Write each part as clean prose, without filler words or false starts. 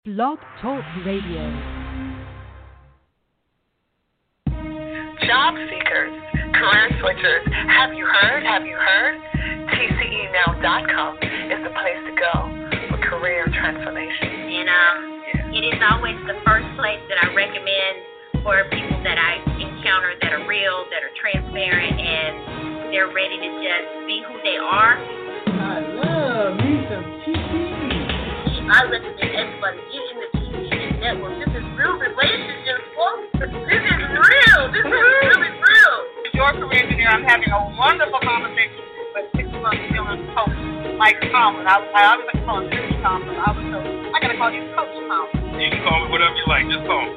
Blog Talk Radio. Job seekers, career switchers, have you heard? Have you heard? TCEnow.com is the place to go for career transformation. And it is always the first place that I recommend for people that I encounter that are real, that are transparent, and they're ready to just be who they are. I love me some TCE. I recommend everybody get in the TCE network. This is real relationships, folks. This is real. This is really real. Your career engineer, I'm having a wonderful conversation with 6 months dealing coach Mike Tomlin. I always like to call him Coach Tomlin. I gotta call you Coach Tomlin. You can call me whatever you like. Just call me.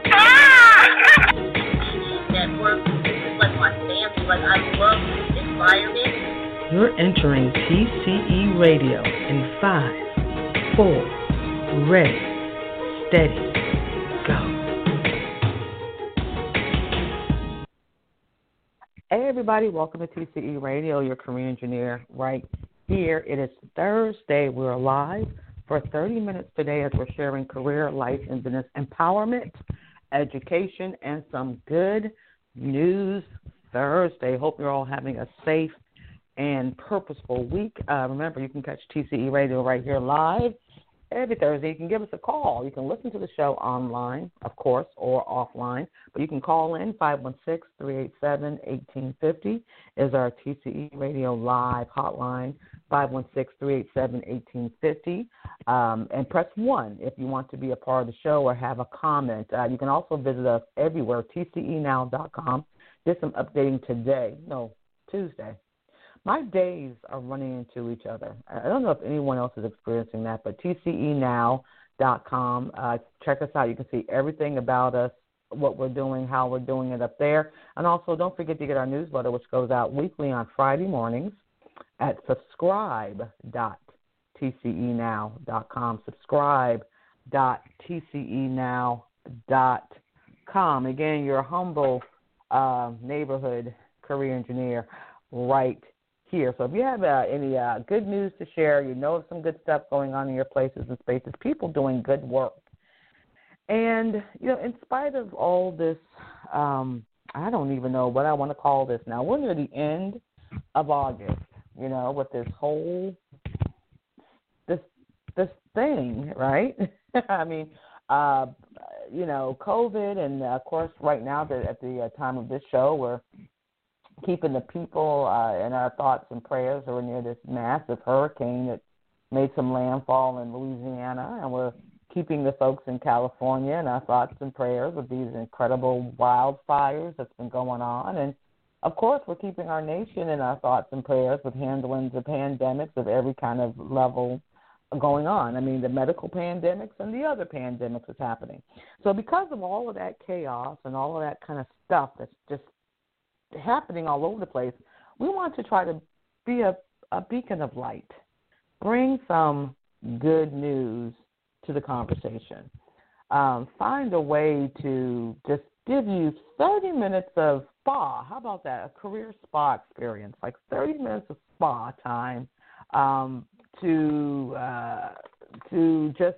Network. This is like my family. Like I love this environment. You're entering TCE Radio in 5, 4, ready, steady, go. Hey everybody, welcome to TCE Radio, your career engineer right here. It is Thursday. We're live for 30 minutes today as we're sharing career, life, and business empowerment, education, and some good news Thursday. Hope you're all having a safe and purposeful week. Remember, you can catch TCE Radio right here live every Thursday. You can give us a call. You can listen to the show online, of course, or offline. But you can call in. 516-387-1850 is our TCE Radio Live hotline, 516-387-1850. And press 1 if you want to be a part of the show or have a comment. You can also visit us everywhere, tcenow.com. Did some updating today. No, Tuesday. My days are running into each other. I don't know if anyone else is experiencing that, but tcenow.com. Check us out. You can see everything about us, what we're doing, how we're doing it up there. And also don't forget to get our newsletter, which goes out weekly on Friday mornings at subscribe.tcenow.com. Subscribe.tcenow.com. Again, your humble neighborhood career engineer right here. So if you have any good news to share, you know of some good stuff going on in your places and spaces, people doing good work. And, in spite of all this, I don't even know what I want to call this now. We're near the end of August, with this whole, this thing, right? I mean, COVID, and, of course, right now at the time of this show, we're keeping the people in our thoughts and prayers who are near this massive hurricane that made some landfall in Louisiana, and we're keeping the folks in California in our thoughts and prayers with these incredible wildfires that's been going on. And, of course, we're keeping our nation in our thoughts and prayers with handling the pandemics of every kind of level going on. I mean, the medical pandemics and the other pandemics that's happening. So because of all of that chaos and all of that kind of stuff that's just happening all over the place, we want to try to be a beacon of light, bring some good news to the conversation, find a way to just give you 30 minutes of spa. How about that? A career spa experience, like 30 minutes of spa time to just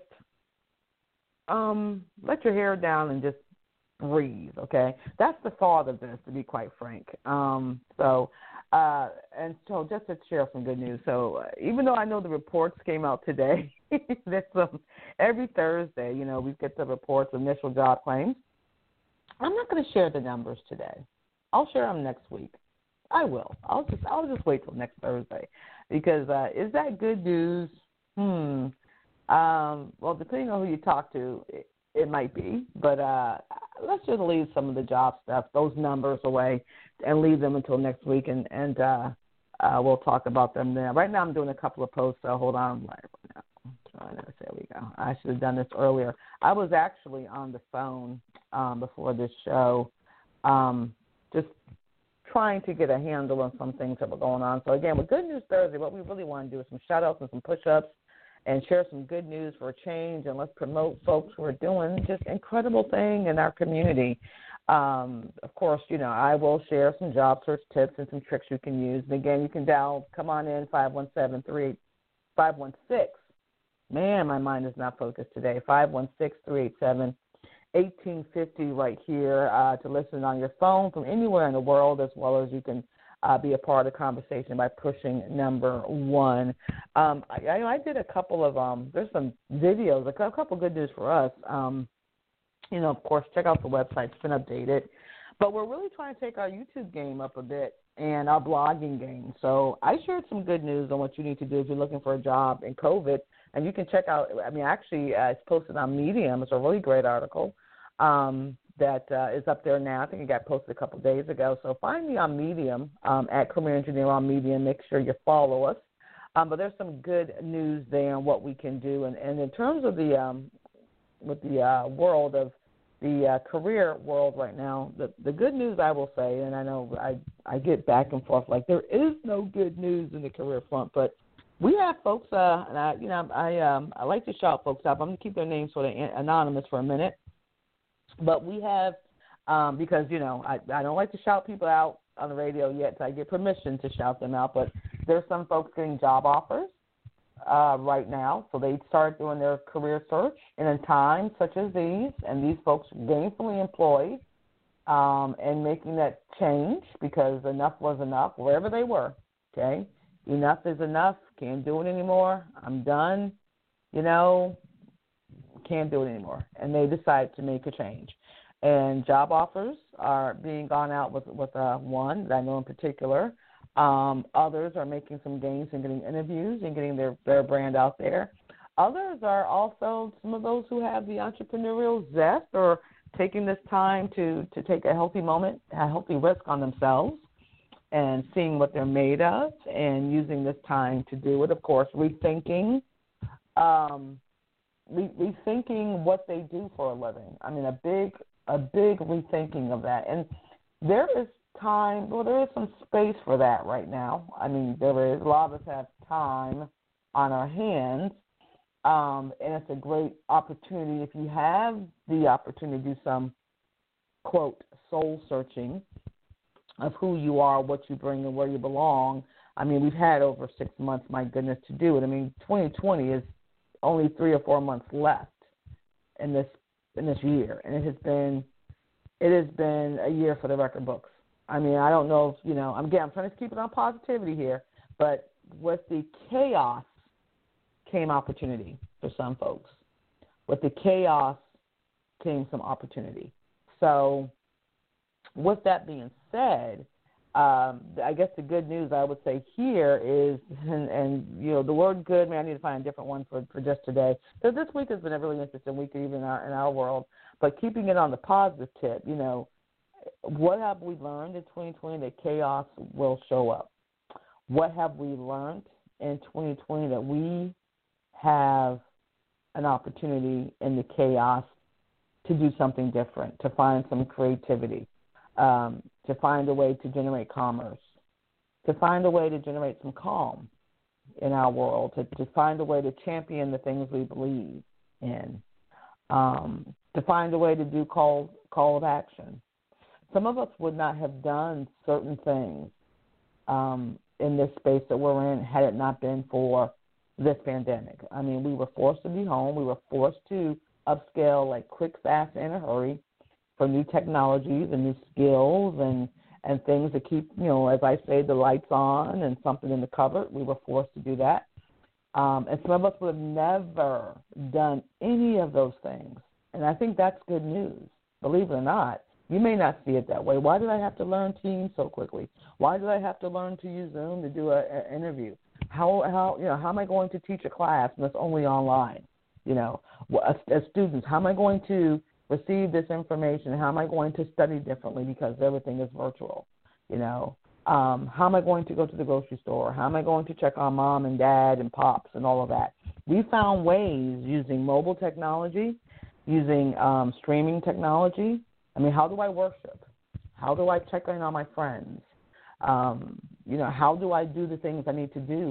let your hair down and just breathe, okay? That's the thought of this, to be quite frank. So just to share some good news. So even though I know the reports came out today, every Thursday, we get the reports of initial job claims. I'm not going to share the numbers today. I'll share them next week. I will. I'll just wait till next Thursday, because is that good news? Well, depending on who you talk to, it might be, but let's just leave some of the job stuff, those numbers away, and leave them until next week, and we'll talk about them then. Right now I'm doing a couple of posts, so hold on. There we go. I should have done this earlier. I was actually on the phone before this show, just trying to get a handle on some things that were going on. So, again, with Good News Thursday, what we really want to do is some shout-outs and some push-ups and share some good news for a change, and let's promote folks who are doing just incredible thing in our community. Of course, I will share some job search tips and some tricks you can use. And, again, you can come on in, 516 Man, my mind is not focused today. 516-387-1850 right here to listen on your phone from anywhere in the world, as well as you can be a part of the conversation by pushing number 1. I did a couple of, there's some videos, a couple good news for us. Of course, check out the website. It's been updated. But we're really trying to take our YouTube game up a bit and our blogging game. So I shared some good news on what you need to do if you're looking for a job in COVID. And you can check out, it's posted on Medium. It's a really great article that is up there now. I think it got posted a couple of days ago. So find me on Medium, at Career Engineer on Medium. Make sure you follow us. But there's some good news there on what we can do. And in terms of the world of the career world right now, the good news I will say, and I know I get back and forth like there is no good news in the career front, but we have folks, and I like to shout folks out. I'm going to keep their names sort of anonymous for a minute, but we have because I don't like to shout people out on the radio yet, so I get permission to shout them out. But there's some folks getting job offers right now, so they start doing their career search in a time such as these, and these folks gainfully employed and making that change because enough was enough wherever they were. Okay, enough is enough. Can't do it anymore. I'm done. Can't do it anymore, and they decide to make a change. And job offers are being gone out with one that I know in particular. Others are making some gains and getting interviews and getting their brand out there. Others are also some of those who have the entrepreneurial zest or taking this time to take a healthy moment, a healthy risk on themselves and seeing what they're made of and using this time to do it. Of course, rethinking what they do for a living. I mean, a big rethinking of that. And there is time, there is some space for that right now. I mean, there is. A lot of us have time on our hands, and it's a great opportunity if you have the opportunity to do some, quote, soul searching of who you are, what you bring, and where you belong. I mean, we've had over 6 months, my goodness, to do it. I mean, 2020 is only 3 or 4 months left in this year, and it has been a year for the record books. I mean, I don't know if, I'm trying to keep it on positivity here, but with the chaos came opportunity for some folks. With the chaos came some opportunity. So with that being said, I guess the good news I would say here is, and the word good, I need to find a different one for just today. So this week has been a really interesting week even in our world, but keeping it on the positive tip, what have we learned in 2020? That chaos will show up. What have we learned in 2020? That we have an opportunity in the chaos to do something different, to find some creativity, to find a way to generate commerce, to find a way to generate some calm in our world, to find a way to champion the things we believe in, to find a way to do call of action. Some of us would not have done certain things in this space that we're in had it not been for this pandemic. I mean, we were forced to be home. We were forced to upscale like quick, fast, in a hurry for new technologies and new skills and things to keep, as I say, the lights on and something in the cupboard. We were forced to do that. And some of us would have never done any of those things. And I think that's good news, believe it or not. You may not see it that way. Why did I have to learn Teams so quickly? Why did I have to learn to use Zoom to do an interview? How am I going to teach a class and it's only online? As students, how am I going to receive this information? How am I going to study differently because everything is virtual? How am I going to go to the grocery store? How am I going to check on mom and dad and pops and all of that? We found ways using mobile technology, using streaming technology. I mean, how do I worship? How do I check in on my friends? How do I do the things I need to do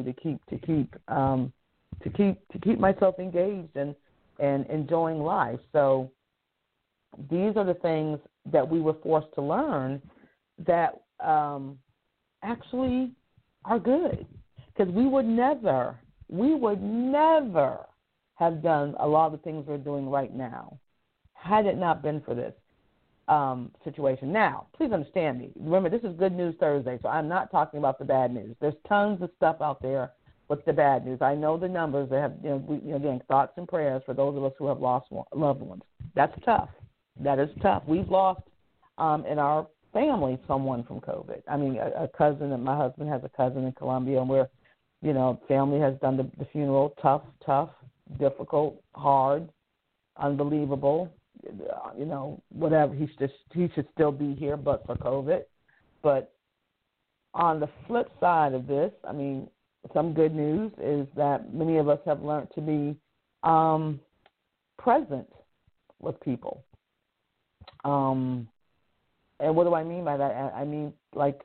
to keep myself engaged and enjoying life? So these are the things that we were forced to learn that actually are good, because we would never have done a lot of the things we're doing right now had it not been for this situation. Now, please understand me. Remember, this is Good News Thursday, so I'm not talking about the bad news. There's tons of stuff out there with the bad news. I know the numbers. They have, again, thoughts and prayers for those of us who have lost loved ones. That's tough. That is tough. We've lost in our family someone from COVID. I mean, a cousin, and my husband has a cousin in Colombia, and we're, family has done the funeral. Tough, difficult, hard, unbelievable. Whatever. He should still be here, but for COVID. But on the flip side of this, I mean, some good news is that many of us have learned to be present with people. And what do I mean by that? I mean, like,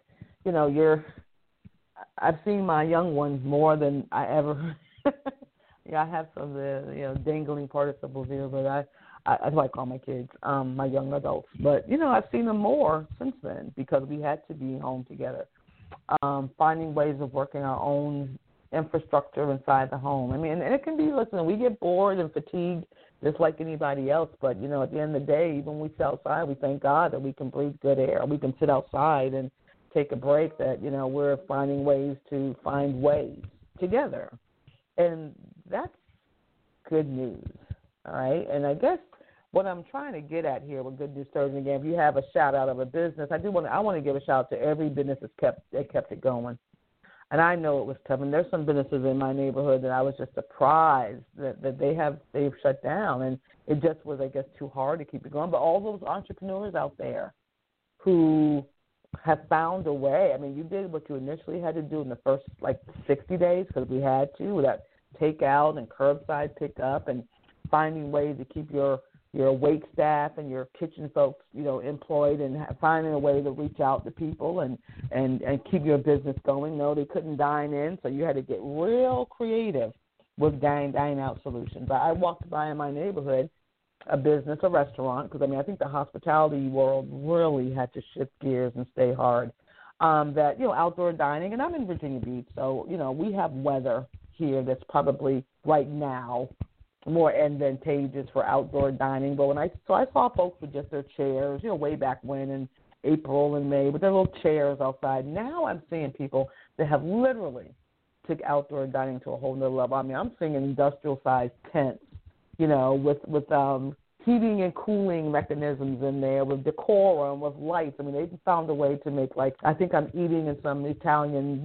I've seen my young ones more than I ever. I have some of the dangling participles here, but that's what I call my kids, my young adults. But, I've seen them more since then because we had to be home together. Finding ways of working our own infrastructure inside the home. I mean, and it can be, listen, we get bored and fatigued just like anybody else, but, at the end of the day, even when we sit outside, we thank God that we can breathe good air. We can sit outside and take a break, that, we're finding ways to find ways together. And that's good news, all right? And I guess what I'm trying to get at here with Good News Thursday, again, if you have a shout-out of a business, I want to give a shout-out to every business that kept it going. And I know it was tough. And there's some businesses in my neighborhood that I was just surprised that they've shut down. And it just was, I guess, too hard to keep it going. But all those entrepreneurs out there who have found a way. I mean, you did what you initially had to do in the first, 60 days because we had to, with that takeout and curbside pickup and finding ways to keep your wait staff and your kitchen folks, employed and finding a way to reach out to people and keep your business going. No, they couldn't dine in, so you had to get real creative with dine-out solutions. I walked by in my neighborhood a business, a restaurant, because, I think the hospitality world really had to shift gears and stay hard, that, outdoor dining, and I'm in Virginia Beach, so, we have weather here that's probably right now more advantageous for outdoor dining. But I saw folks with just their chairs, way back when in April and May, with their little chairs outside. Now I'm seeing people that have literally took outdoor dining to a whole nother level. I mean, I'm seeing industrial-sized tents, with heating and cooling mechanisms in there, with decorum, with lights. I mean, they've found a way to make, I think I'm eating in some Italian,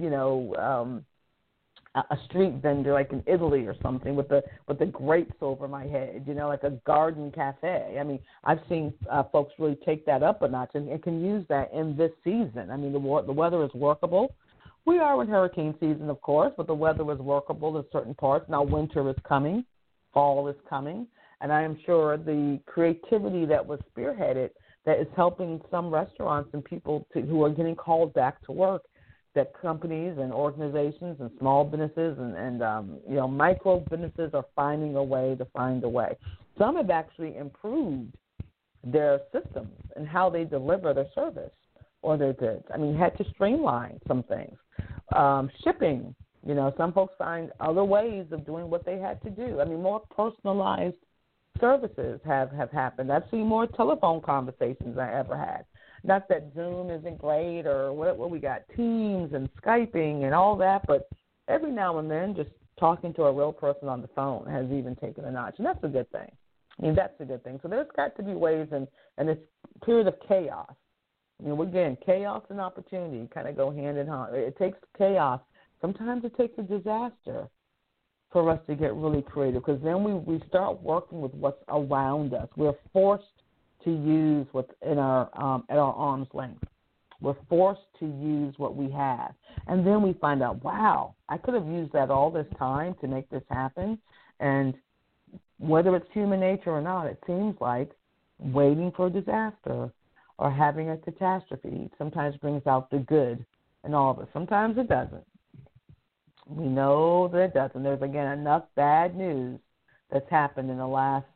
a street vendor like in Italy or something with the grapes over my head, like a garden cafe. I mean, I've seen folks really take that up a notch and can use that in this season. I mean, the weather is workable. We are in hurricane season, of course, but the weather is workable in certain parts. Now winter is coming, fall is coming, and I am sure the creativity that was spearheaded that is helping some restaurants and people who are getting called back to work, that companies and organizations and small businesses and micro businesses are finding a way to find a way. Some have actually improved their systems and how they deliver their service or their goods. I mean, had to streamline some things. Shipping, some folks find other ways of doing what they had to do. I mean, more personalized services have happened. I've seen more telephone conversations than I ever had. Not that Zoom isn't great or what we got, Teams and Skyping and all that, but every now and then just talking to a real person on the phone has even taken a notch, and that's a good thing. I mean, that's a good thing. So there's got to be ways in this period of chaos. I mean, again, chaos and opportunity kind of go hand in hand. It takes chaos. Sometimes it takes a disaster for us to get really creative because then we start working with what's around us. We're forced to use what's in our at our arm's length. We're forced to use what we have. And then we find out, wow, I could have used that all this time to make this happen. And whether it's human nature or not, it seems like waiting for a disaster or having a catastrophe sometimes brings out the good in all of us. Sometimes it doesn't. We know that it doesn't. There's, again, enough bad news that's happened in the last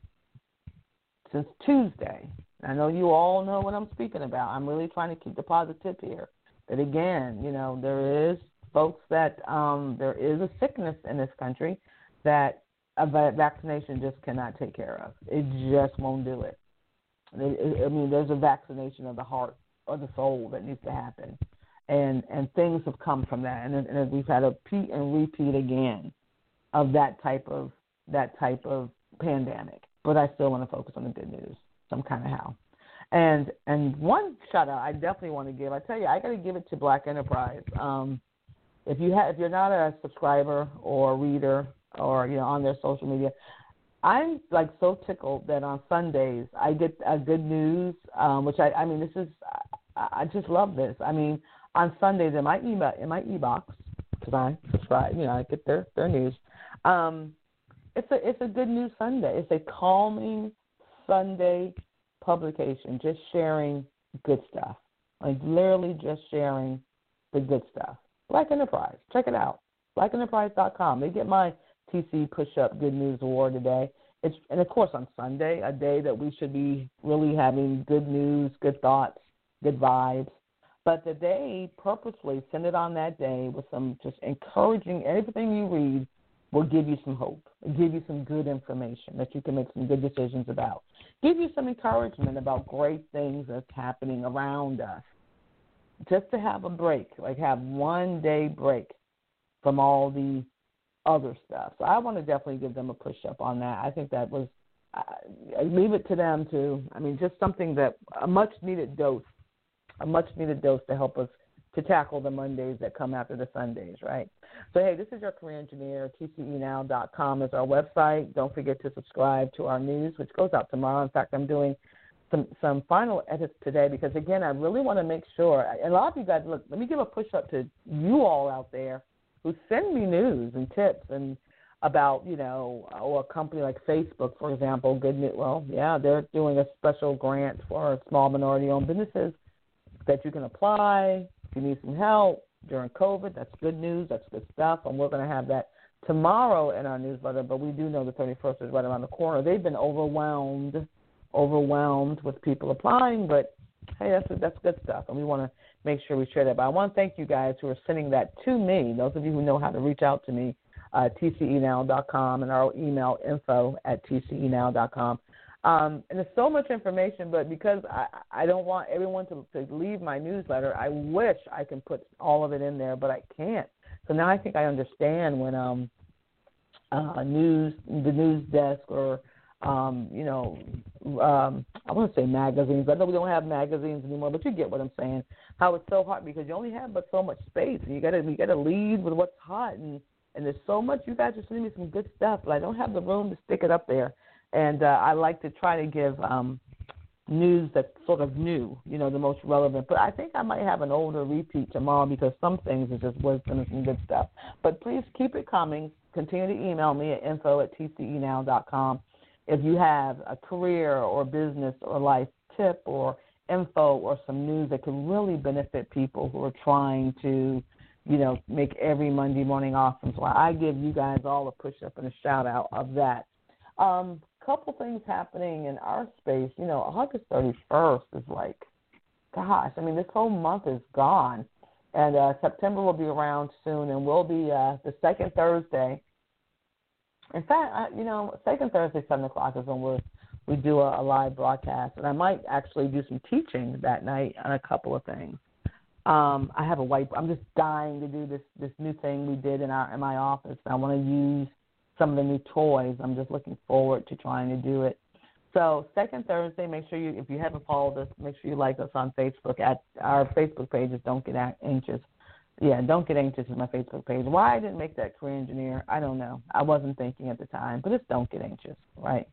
since Tuesday. I know you all know what I'm speaking about. I'm really trying to keep the positive here. That again, there is folks that there is a sickness in this country that a vaccination just cannot take care of. It just won't do it. I mean, there's a vaccination of the heart or the soul that needs to happen, and things have come from that, and we've had a repeat and repeat again of that type of pandemic. But I still want to focus on the good news, some kind of how. And one shout out I definitely want to give. I tell you, I got to give it to Black Enterprise. If you're not a subscriber or a reader or on their social media, I'm like so tickled that on Sundays I get a good news, which I mean this is I just love this. I mean on Sundays in my e-box, because I subscribe, I get their news. It's a good news Sunday. It's a calming Sunday publication, just sharing good stuff, like literally just sharing the good stuff. Black Enterprise, check it out, blackenterprise.com. They get my TC Push-Up Good News Award today. And of course on Sunday, a day that we should be really having good news, good thoughts, good vibes. But they purposely send it on that day with some just encouraging. Everything you read will give you some hope, give you some good information that you can make some good decisions about, give you some encouragement about great things that's happening around us. Just to have a break, like have 1 day break from all the other stuff. So I want to definitely give them a push-up on that. I think that was, I leave it to them to, just something that, a much-needed dose to help us to tackle the Mondays that come after the Sundays, right? So, hey, this is your career engineer. TCEnow.com is our website. Don't forget to subscribe to our news, which goes out tomorrow. In fact, I'm doing some final edits today because, again, I really want to make sure, and a lot of you guys, look, let me give a push-up to you all out there who send me news and tips and about, or a company like Facebook, for example, they're doing a special grant for small minority-owned businesses that you can apply if you need some help during COVID. That's good news. That's good stuff. And we're going to have that tomorrow in our newsletter, but we do know the 31st is right around the corner. They've been overwhelmed with people applying, but hey, that's good stuff, and we want to make sure we share that. But I want to thank you guys who are sending that to me, those of you who know how to reach out to me, tcenow.com, and our email info@tcenow.com. And there's so much information, but because I don't want everyone to leave my newsletter, I wish I can put all of it in there, but I can't. So now I think I understand when the news desk or I want to say magazines. I know we don't have magazines anymore, but you get what I'm saying. How it's so hard because you only have but so much space. You got to lead with what's hot, and there's so much. You guys are sending me some good stuff, but I don't have the room to stick it up there. And I like to try to give news that's sort of new, the most relevant. But I think I might have an older repeat tomorrow because some things are just wisdom and some good stuff. But please keep it coming. Continue to email me at info@tcenow.com. If you have a career or business or life tip or info or some news that can really benefit people who are trying to, make every Monday morning awesome. So I give you guys all a push-up and a shout-out of that. Couple things happening in our space. August 31st is like, gosh, this whole month is gone. And September will be around soon, and we'll be the second Thursday. In fact, second Thursday, 7 o'clock is when we do a live broadcast, and I might actually do some teaching that night on a couple of things. I have a whiteboard. I'm just dying to do this new thing we did in my office. I want to use some of the new toys. I'm just looking forward to trying to do it. So second Thursday, make sure if you haven't followed us, make sure you like us on Facebook. At our Facebook page is Don't Get Anxious. Yeah, Don't Get Anxious is my Facebook page. Why I didn't make that career engineer, I don't know. I wasn't thinking at the time, but it's Don't Get Anxious, right?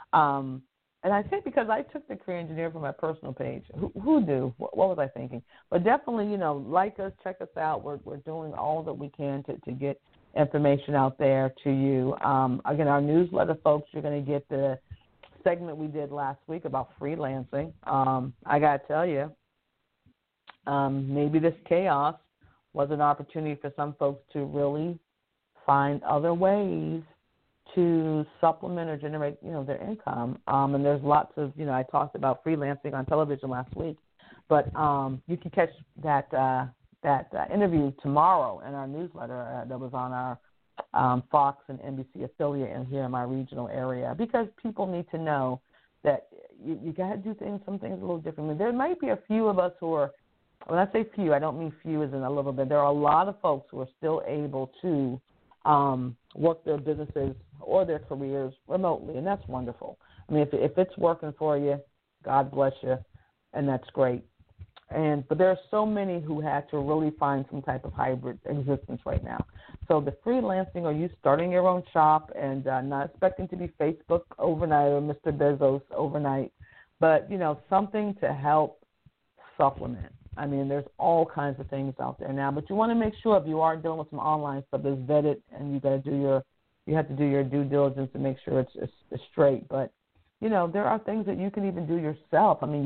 And I think because I took the career engineer from my personal page. Who do? What was I thinking? But definitely, like us, check us out. We're doing all that we can to get information out there to you. Again, our newsletter, folks, you're going to get the segment we did last week about freelancing. I got to tell you, maybe this chaos was an opportunity for some folks to really find other ways to supplement or generate, their income. And there's lots of, I talked about freelancing on television last week, but you can catch that interview tomorrow in our newsletter that was on our Fox and NBC affiliate in here in my regional area, because people need to know that you got to do some things a little differently. There might be a few of us who are, when I say few, I don't mean few as in a little bit. There are a lot of folks who are still able to work their businesses or their careers remotely, and that's wonderful. I mean, if it's working for you, God bless you, and that's great. But there are so many who had to really find some type of hybrid existence right now. So the freelancing, or you starting your own shop and not expecting to be Facebook overnight or Mr. Bezos overnight, but, something to help supplement. I mean, there's all kinds of things out there now, but you want to make sure if you are dealing with some online stuff that's vetted, and you have to do your due diligence to make sure it's straight. But, there are things that you can even do yourself. I mean,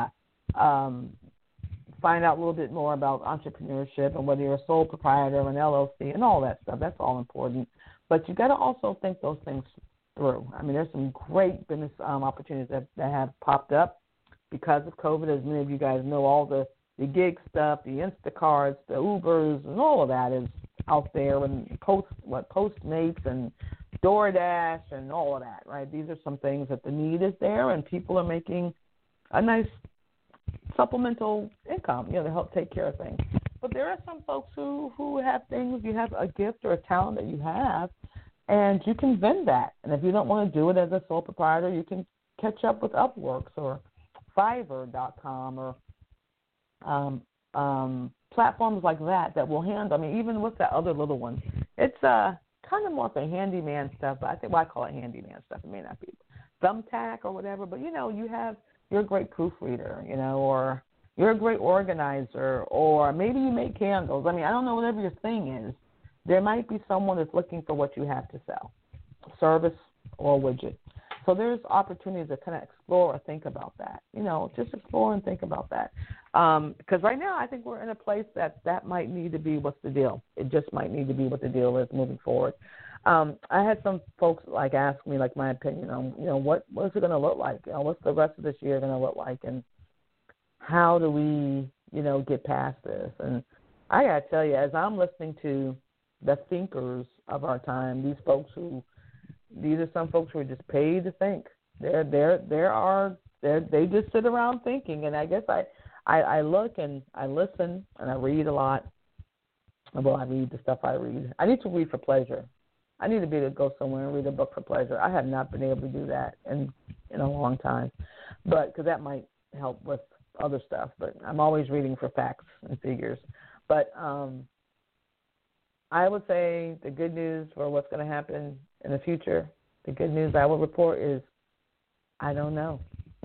find out a little bit more about entrepreneurship and whether you're a sole proprietor or an LLC and all that stuff. That's all important. But you got to also think those things through. I mean, there's some great business opportunities that have popped up because of COVID. As many of you guys know, all the gig stuff, the Instacarts, the Ubers, and all of that is out there, and Postmates and DoorDash and all of that, right? These are some things that the need is there, and people are making a nice supplemental income, to help take care of things. But there are some folks who have things, you have a gift or a talent that you have, and you can vend that. And if you don't want to do it as a sole proprietor, you can catch up with Upworks or Fiverr.com or platforms like that will handle. I mean, even with that other little one, it's kind of more for handyman stuff. But I call it handyman stuff. It may not be Thumbtack or whatever. But you're a great proofreader, or you're a great organizer, or maybe you make candles. I mean, I don't know, whatever your thing is. There might be someone that's looking for what you have to sell, service or widget. So there's opportunities to kind of explore or think about that. Just explore and think about that. Because right now I think we're in a place that might need to be what's the deal. It just might need to be what the deal is moving forward. I had some folks ask me my opinion on what's it going to look like? What's the rest of this year going to look like, and how do we get past this? And I got to tell you, as I'm listening to the thinkers of our time, these are some folks who are just paid to think. They just sit around thinking, and I guess I look and I listen and I read a lot. Well, I read the stuff I read. I need to read for pleasure. I need to be able to go somewhere and read a book for pleasure. I have not been able to do that in a long time, because that might help with other stuff. But I'm always reading for facts and figures. But I would say the good news for what's going to happen in the future, the good news I will report is I don't know.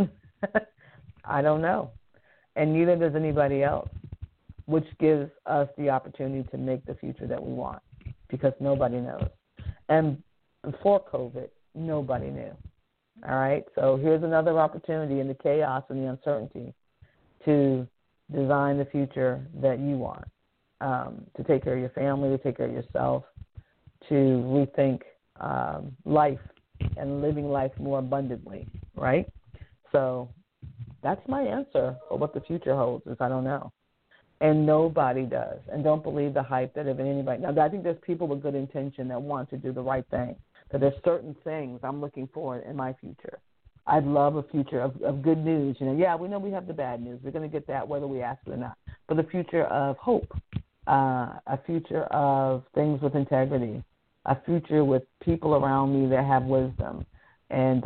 I don't know. And neither does anybody else, which gives us the opportunity to make the future that we want, because nobody knows. And before COVID, nobody knew. All right? So here's another opportunity in the chaos and the uncertainty to design the future that you want, to take care of your family, to take care of yourself, to rethink life and living life more abundantly, right? So that's my answer for what the future holds, is I don't know. And nobody does. And don't believe the hype that if anybody. Now, I think there's people with good intention that want to do the right thing. But there's certain things I'm looking for in my future. I'd love a future of good news. We know we have the bad news. We're going to get that whether we ask it or not. But a future of hope, a future of things with integrity, a future with people around me that have wisdom and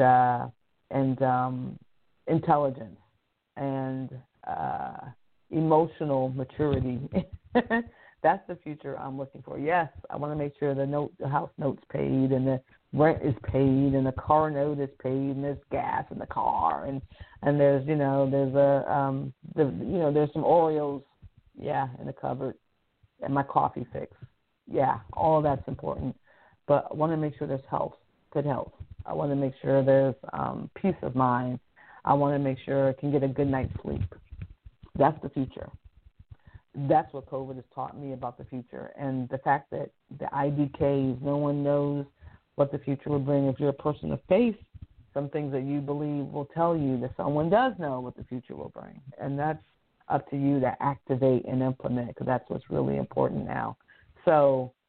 intelligence and emotional maturity. That's the future I'm looking for. Yes, I want to make sure the house note's paid and the rent is paid and the car note is paid and there's gas in the car and there's there's some Oreos, in the cupboard, and my coffee fix. All of that's important. But I want to make sure there's good health. I want to make sure there's peace of mind. I want to make sure I can get a good night's sleep. That's the future. That's what COVID has taught me about the future. And the fact that the IDKs, no one knows what the future will bring. If you're a person of faith, some things that you believe will tell you that someone does know what the future will bring. And that's up to you to activate and implement, because that's what's really important now. So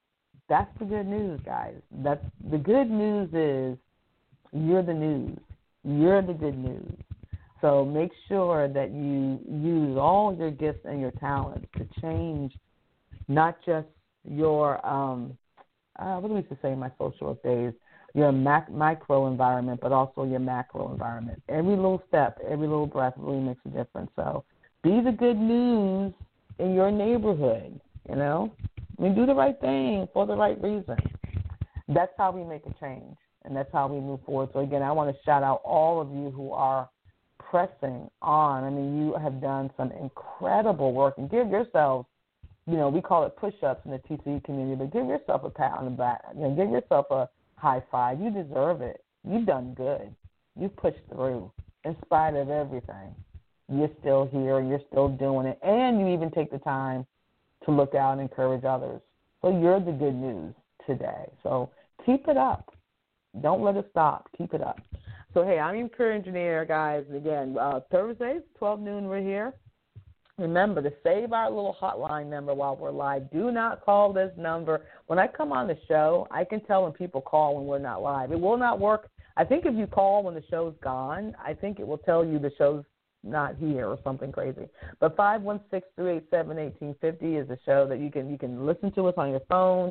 that's the good news, guys. That's the good news is you're the news. You're the good news. So make sure that you use all your gifts and your talents to change not just your, what do we used to say in my social work days, your micro environment, but also your macro environment. Every little step, every little breath really makes a difference. So be the good news in your neighborhood, you know. I mean, do the right thing for the right reason. That's how we make a change, and that's how we move forward. So, again, I want to shout out all of you who are pressing on. I mean, you have done some incredible work, and give yourselves, you know, we call it push-ups in the TCE community, but give yourself a pat on the back. You know, give yourself a high five. You deserve it. You've done good. You've pushed through in spite of everything. You're still here. You're still doing it, and you even take the time to look out and encourage others. So you're the good news today. So keep it up. Don't let it stop. Keep it up. So, hey, I'm your career engineer, guys. Again, Thursdays, 12 noon, we're here. Remember to save our little hotline number while we're live. Do not call this number. When I come on the show, I can tell when people call when we're not live. It will not work. I think if you call when the show's gone, I think it will tell you the show's not here or something crazy. But 516-387-1850 is a show that you can listen to us on your phone.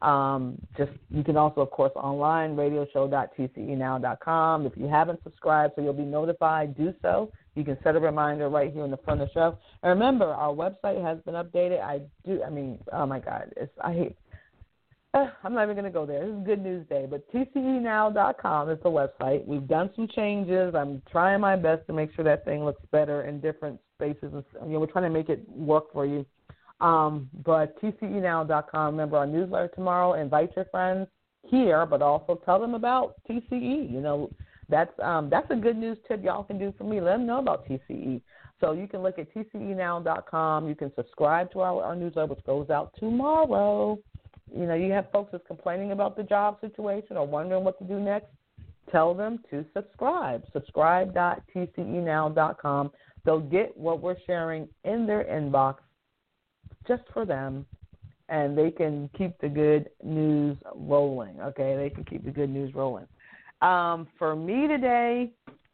You can also, of course, online, radioshow.tcenow.com. If you haven't subscribed so you'll be notified, do so. You can set a reminder right here in the front of the show. And remember, our website has been updated. Oh, my God. I'm not even going to go there. This is Good News Day. But tcenow.com is the website. We've done some changes. I'm trying my best to make sure that thing looks better in different spaces. We're trying to make it work for you. But tcenow.com. Remember, our newsletter tomorrow. Invite your friends here, but also tell them about TCE. You know, that's a good news tip y'all can do for me. Let them know about TCE. So you can look at tcenow.com. You can subscribe to our newsletter, which goes out tomorrow. You know, you have folks that's complaining about the job situation or wondering what to do next, tell them to subscribe. Subscribe.tcenow.com. They'll get what we're sharing in their inbox just for them, and they can keep the good news rolling, okay? They can keep the good news rolling. For me today,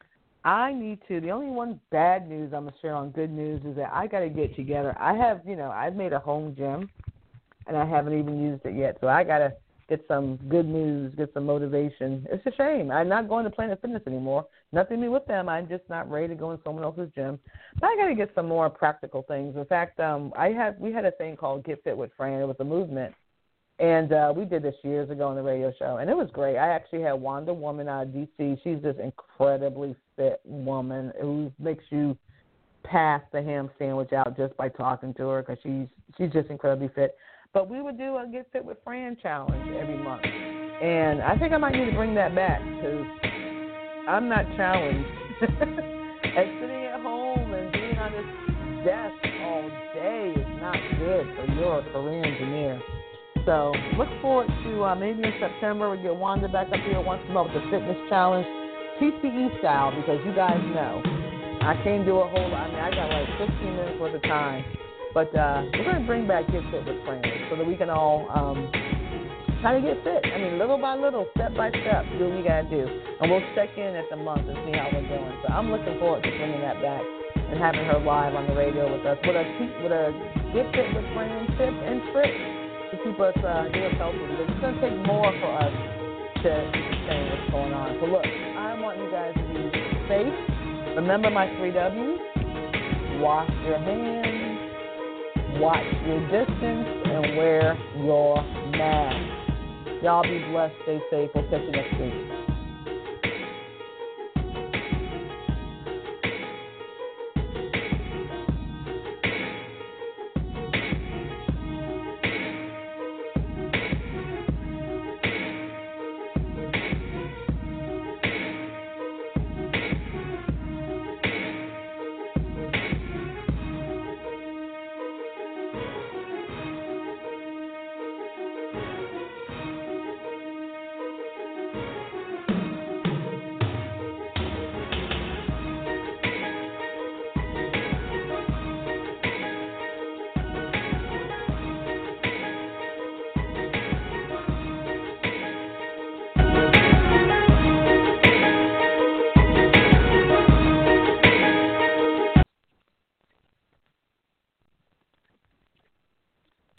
the only one bad news I'm going to share on good news is that I got to get together. I've made a home gym, and I haven't even used it yet. So I got to get some good news, get some motivation. It's a shame. I'm not going to Planet Fitness anymore. Nothing new with them. I'm just not ready to go in someone else's gym. But I got to get some more practical things. In fact, we had a thing called Get Fit with Fran. It was a movement. And we did this years ago on the radio show, and it was great. I actually had Wanda Woman out of D.C. She's this incredibly fit woman who makes you pass the ham sandwich out just by talking to her because she's just incredibly fit. But we would do a Get Fit with Fran challenge every month. And I think I might need to bring that back because I'm not challenged. And sitting at home and being on this desk all day is not good for your career engineer. So look forward to maybe in September we get Wanda back up here once a month with the fitness challenge, TCE style, because you guys know I can't do a whole lot. I got like 15 minutes worth of time. But we're going to bring back Get Fit with Fran so that we can all try to get fit. Little by little, step by step, do what we got to do. And we'll check in at the month and see how we're doing. So I'm looking forward to bringing that back and having her live on the radio with us with a Get Fit with Fran tip and trick to keep us healthy. Because it's going to take more for us to understand what's going on. So look, I want you guys to be safe. Remember my 3 W's. Wash your hands. Watch your distance and wear your mask. Y'all be blessed, stay safe. We'll catch you next week.